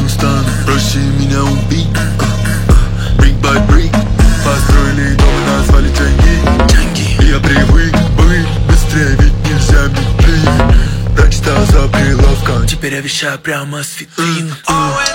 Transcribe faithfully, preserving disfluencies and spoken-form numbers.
устану, проще меня убить. Брик бай брик, построили дом и назвали Джанги. И я привык быть быстрее, ведь нельзя медлить. Прочитал за прилавком, теперь я вещаю прямо с витрин.